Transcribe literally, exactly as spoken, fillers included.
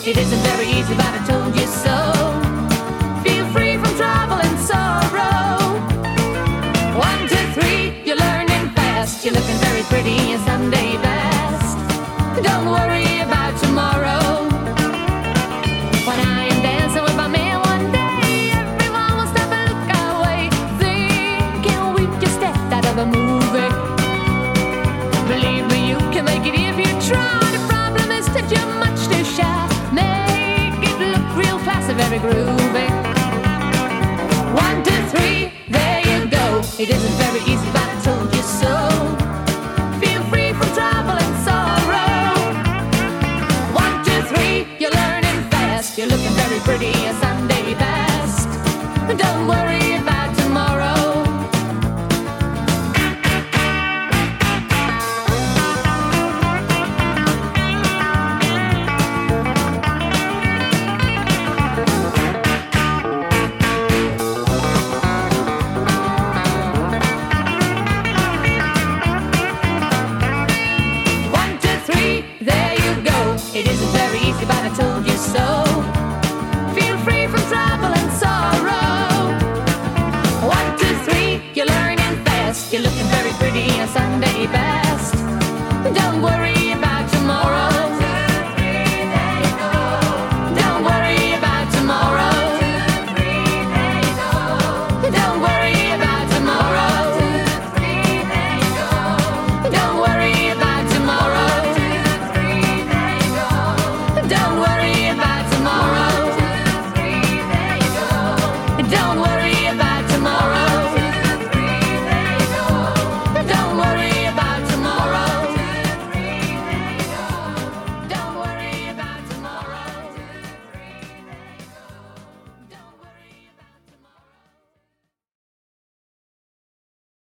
It isn't very easy, but I told you so. Feel free from trouble and sorrow. One, two, three, you're learning fast. You're looking very pretty in Sunday best. Don't worry about tomorrow. When I am dancing with my man one day, everyone will stop and look our way, thinking we just stepped out of a movie. Believe me, you can make it if you try. The problem is that you're much too shy. Make it look real classy, very groovy. One, two, three, there you go. It isn't very easy, but I told you so. Feel free from trouble and sorrow. One, two, three, you're learning fast. You're looking very pretty, a Sunday best. Don't worry about tomorrow. It isn't very easy, but I told you so. Feel free from trouble and sorrow. One, two, three, you're learning fast. You're looking very pretty, a Sunday best. Don't worry about tomorrow. Don't worry about tomorrow. Don't worry about tomorrow. Don't worry about tomorrow. Don't worry about tomorrow. Don't